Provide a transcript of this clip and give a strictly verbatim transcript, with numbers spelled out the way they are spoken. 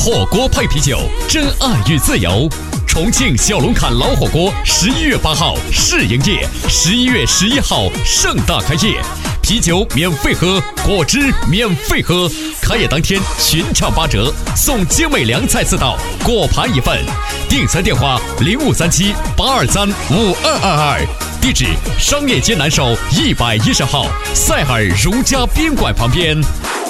火锅配啤酒，真爱与自由。重庆小龙坎老火锅十一月八号试营业，十一月十一号盛大开业，啤酒免费喝，果汁免费喝。开业当天群唱八折，送精美凉菜四道，果盘一份。订餐电话零五三七八二三五二二二，地址商业街南首一百一十号，赛尔如家宾馆旁边。